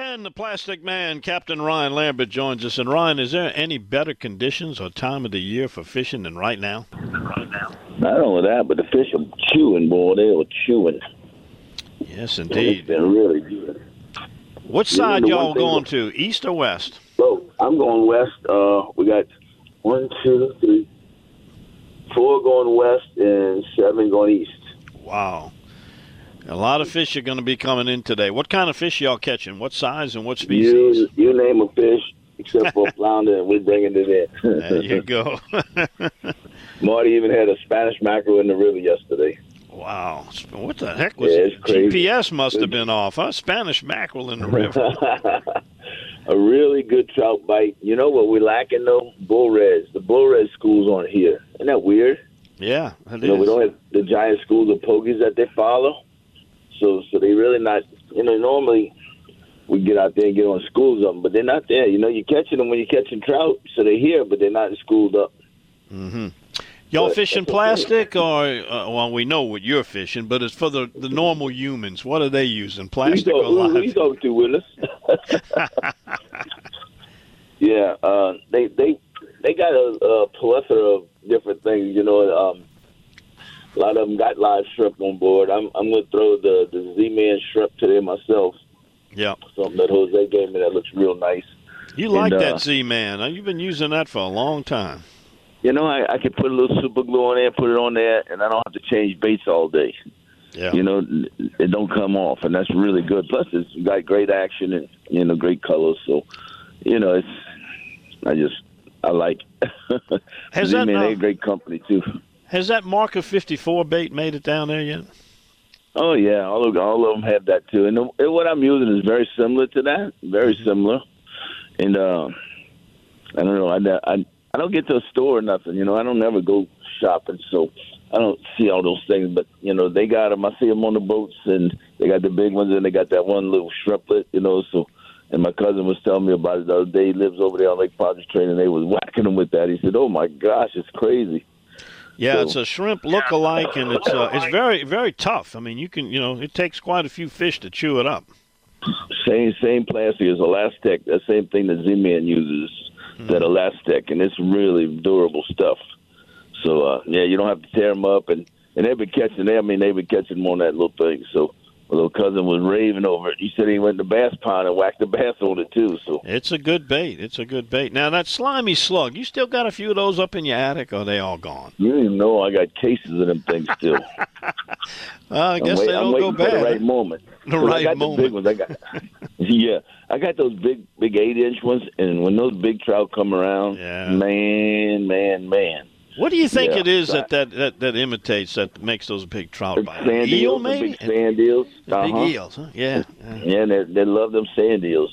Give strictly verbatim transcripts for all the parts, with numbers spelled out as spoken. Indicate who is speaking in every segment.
Speaker 1: And the Plastic Man, Captain Ryan Lambert, joins us. And Ryan, is there any better conditions or time of the year for fishing than right now?
Speaker 2: Not only that, but the fish are chewing, boy. They are chewing.
Speaker 1: Yes,
Speaker 2: It's
Speaker 1: indeed.
Speaker 2: been really good.
Speaker 1: Which
Speaker 2: You know,
Speaker 1: side
Speaker 2: the
Speaker 1: y'all
Speaker 2: one thing
Speaker 1: going
Speaker 2: that-
Speaker 1: to, east or west?
Speaker 2: So I'm going west. Uh, we got one, two, three, four going west and seven going east.
Speaker 1: Wow. A lot of fish are going to be coming in today. What kind of fish y'all catching? What size and what species?
Speaker 2: You, you name a fish except for flounder, and we're bringing it in.
Speaker 1: There you go.
Speaker 2: Marty even had a Spanish mackerel in the river yesterday.
Speaker 1: Wow. What the heck was
Speaker 2: Yeah,
Speaker 1: it?
Speaker 2: it's crazy.
Speaker 1: G P S must have been off, huh? Spanish mackerel in the river.
Speaker 2: A really good trout bite. You know what we're lacking, though? Bull Reds. The Bull Red schools aren't here. Isn't that weird?
Speaker 1: Yeah, it
Speaker 2: You know, we
Speaker 1: is.
Speaker 2: don't have the giant schools of pogies that they follow. So so they really not, you know, normally we get out there and get on schools of them, but they're not there. You know, you're catching them when you're catching trout, so they're here, but they're not schooled up.
Speaker 1: Mm-hmm. Y'all
Speaker 2: But-
Speaker 1: fishing plastic or, uh, well, we know what you're fishing, but it's for the, the normal humans. What are they using, plastic
Speaker 2: Who
Speaker 1: or
Speaker 2: you talk- who
Speaker 1: live?
Speaker 2: you talking to, Willis? Yeah, uh, they they they got a, a plethora of different things. You know, um, a lot of them got live shrimp on board. I'm I'm gonna throw the the Z-Man shrimp today myself.
Speaker 1: Yeah.
Speaker 2: Something that Jose gave me that looks real nice.
Speaker 1: You like
Speaker 2: And, uh,
Speaker 1: that Z-Man. Uh, You've been using that for a long time.
Speaker 2: You know, I, I can put a little super glue on there, put it on there, and I don't have to change baits all day.
Speaker 1: Yeah.
Speaker 2: You know, it don't come off, and that's really good. Plus, it's got great action and, you know, great colors. So, you know, it's I just I like.
Speaker 1: Has that,
Speaker 2: Z-Man,
Speaker 1: uh,
Speaker 2: they're a great company too.
Speaker 1: Has that Marker fifty-four bait made it down there yet?
Speaker 2: Oh yeah, all of, all of them have that too. And, the, and what I'm using is very similar to that, very
Speaker 1: Mm-hmm.
Speaker 2: similar. And uh, I don't know, I, I I don't get to a store or nothing. You know, I don't ever go shopping, so I don't see all those things. But you know, they got them. I see them on the boats, and they got the big ones, and they got that one little shrimplet. You know, so. And my cousin was telling me about it the other day. He lives over there on Lake Pontchartrain, and they was whacking him with that. He said, "Oh my gosh, it's crazy."
Speaker 1: Yeah,
Speaker 2: So-
Speaker 1: it's a shrimp look-alike, and it's uh, it's very very tough. I mean, you can you know it takes quite a few fish to chew it up.
Speaker 2: Same same plastic as Elastec. That same thing that Z-Man uses, that Elastec, and it's really durable stuff. So uh, yeah, you don't have to tear them up, and and they've been catching them. I mean, they've been catching them on that little thing. So my little cousin was raving over it. He said he went to the bass pond and whacked the bass on it too. So
Speaker 1: It's a good bait. It's a good bait. Now that slimy slug, you still got a few of those up in your attic, or are they all gone?
Speaker 2: you don't even know I got cases of them things still.
Speaker 1: Well, I guess
Speaker 2: I'm, wait,
Speaker 1: they
Speaker 2: I'm
Speaker 1: don't
Speaker 2: waiting
Speaker 1: go
Speaker 2: for
Speaker 1: bad.
Speaker 2: the right moment.
Speaker 1: The
Speaker 2: 'Cause I
Speaker 1: right
Speaker 2: got the big
Speaker 1: moment.
Speaker 2: ones. I got yeah, I got those big big eight inch ones, and when those big trout come around,
Speaker 1: Yeah.
Speaker 2: man, man, man.
Speaker 1: What do you think
Speaker 2: Yeah,
Speaker 1: it is
Speaker 2: right.
Speaker 1: that, that, that, that imitates, that makes those big trout
Speaker 2: Big
Speaker 1: bite?
Speaker 2: sand
Speaker 1: Eel,
Speaker 2: eels, the
Speaker 1: maybe?
Speaker 2: big sand eels.
Speaker 1: The
Speaker 2: Uh-huh.
Speaker 1: big eels, huh? Yeah. yeah.
Speaker 2: Yeah, they they love them sand eels.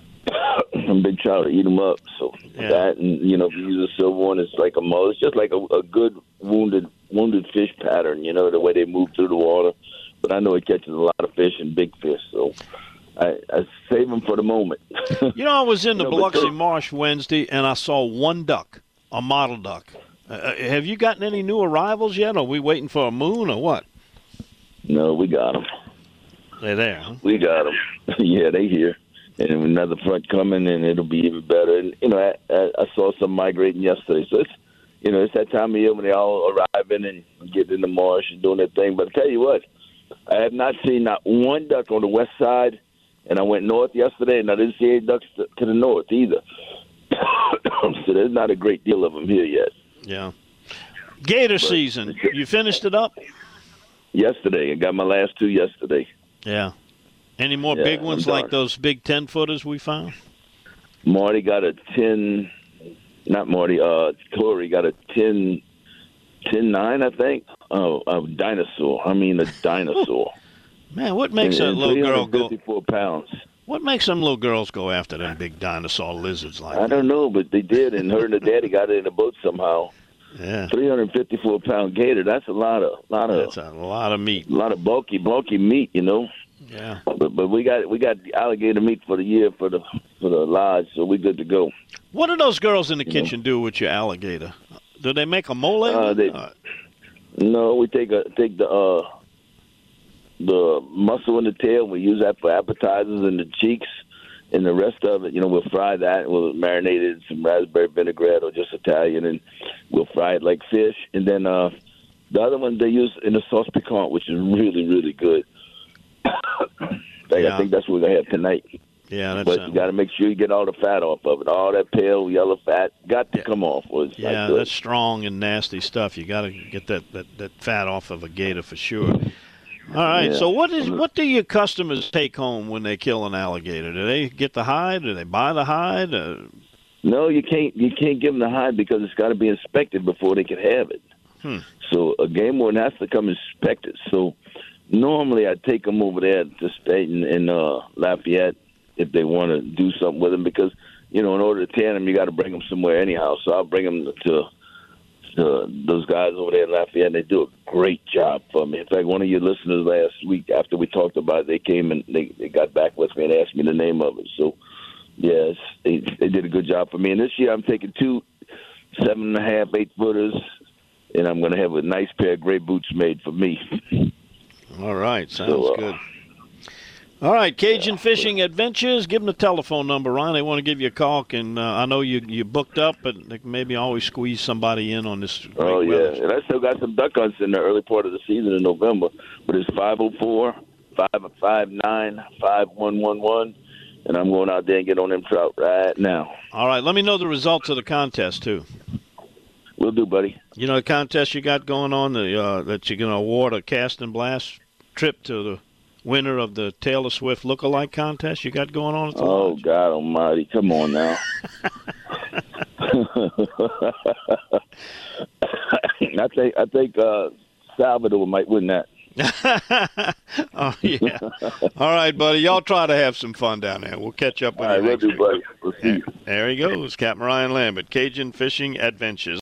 Speaker 2: Them big trout eat them up. So
Speaker 1: Yeah.
Speaker 2: that, and you know, if you use a silver one, it's like a mo. It's just like a, a good wounded wounded fish pattern. You know, the way they move through the water. But I know it catches a lot of fish and big fish. So I, I save them for the moment.
Speaker 1: You know, I was in the
Speaker 2: You know, but
Speaker 1: Biloxi
Speaker 2: those-
Speaker 1: Marsh Wednesday, and I saw one duck, a model duck. Uh, have you gotten any new arrivals yet? Are we waiting for a moon or what?
Speaker 2: No, we got them.
Speaker 1: They're there, huh?
Speaker 2: We got them. Yeah, they here. And another front coming, and it'll be even better. And you know, I, I, I saw some migrating yesterday, so it's you know it's that time of year when they all arriving and getting in the marsh and doing their thing. But I tell you what, I have not seen not one duck on the west side, and I went north yesterday, and I didn't see any ducks to, to the north either. So there's not a great deal of them here yet.
Speaker 1: Yeah. Gator season. You finished it up?
Speaker 2: Yesterday, I got my last two yesterday.
Speaker 1: Yeah. Any more
Speaker 2: Yeah,
Speaker 1: big ones
Speaker 2: I'm
Speaker 1: like
Speaker 2: done.
Speaker 1: those big ten-footers we found?
Speaker 2: Marty got a ten, not Marty, uh, Tori got a ten, ten nine, I think. Oh, a dinosaur. I mean, a dinosaur.
Speaker 1: Man, what makes
Speaker 2: And-
Speaker 1: that
Speaker 2: and
Speaker 1: little girl go?
Speaker 2: three hundred fifty-four pounds.
Speaker 1: What makes them little girls go after them big dinosaur lizards like
Speaker 2: I
Speaker 1: that?
Speaker 2: don't know, but they did, and her and her daddy got it in a boat somehow.
Speaker 1: Yeah.
Speaker 2: three hundred fifty-four pound gator. That's a lot of, lot of,
Speaker 1: That's a lot of meat.
Speaker 2: lot of bulky, bulky meat, you know.
Speaker 1: Yeah.
Speaker 2: But but we got we got alligator meat for the year for the for the lodge, so we're good to go.
Speaker 1: What do those girls in the
Speaker 2: You know.
Speaker 1: kitchen do with your alligator? Do they make a mole?
Speaker 2: Uh, they-
Speaker 1: Uh,
Speaker 2: No, we take a take the uh the muscle in the tail. We use that for appetizers and the cheeks, and the rest of it, you know, we'll fry that. We'll marinate it in some raspberry vinaigrette or just Italian, and we'll fry it like fish. And then uh, the other one they use in the sauce piquant, which is really, really good.
Speaker 1: Yeah.
Speaker 2: I think that's what we're going to have tonight.
Speaker 1: Yeah, that's
Speaker 2: But
Speaker 1: uh,
Speaker 2: you got to make sure you get all the fat off of it. All that pale yellow fat got to
Speaker 1: Yeah.
Speaker 2: come off. Or it's
Speaker 1: yeah,
Speaker 2: not good.
Speaker 1: that's strong and nasty stuff. You got to get that, that, that fat off of a gator for sure. All right.
Speaker 2: Yeah.
Speaker 1: So what is what do your customers take home when they kill an alligator? Do they get the hide? Do they buy the hide? Uh,
Speaker 2: No, you can't. You can't give them the hide because it's got to be inspected before they can have it.
Speaker 1: Hmm.
Speaker 2: So a game warden has to come inspect it. So normally I take them over there to state in, in uh, Lafayette if they want to do something with them, because you know in order to tan them you got to bring them somewhere anyhow. So I'll bring them to, to those guys over there in Lafayette. And they do a great job for me. In fact, one of your listeners last week after we talked about it, they came and they, they got back with me and asked me the name of it. So yes, they they did a good job for me. And this year I'm taking two seven and a half, eight footers, and I'm going to have a nice pair of gray boots made for me.
Speaker 1: all right. Sounds
Speaker 2: So, uh,
Speaker 1: good. All right, Cajun Fishing Adventures. Give them the telephone number, Ron. They want to give you a call. And uh, I know you you booked up, but they can maybe always squeeze somebody in on this. Great
Speaker 2: Oh, yeah.
Speaker 1: weather.
Speaker 2: And I still got some duck hunts in the early part of the season in November. But it's five oh four, five five nine, five one one one. And I'm going out there and get on them trout right now.
Speaker 1: All right, let me know the results of the contest too.
Speaker 2: Will do, buddy.
Speaker 1: You know the contest you got going on, the uh, that you're going to award a cast and blast trip to the winner of the Taylor Swift lookalike contest you got going on at the
Speaker 2: Oh,
Speaker 1: lodge?
Speaker 2: God almighty. Come on now. I think I think uh, Salvador might win that.
Speaker 1: Oh, yeah. All right, buddy. Y'all try to have some fun down there. We'll catch up with
Speaker 2: All
Speaker 1: you
Speaker 2: right, we'll
Speaker 1: next
Speaker 2: do,
Speaker 1: week.
Speaker 2: buddy. We'll see you.
Speaker 1: There he goes, Captain Ryan Lambert, Cajun Fishing Adventures.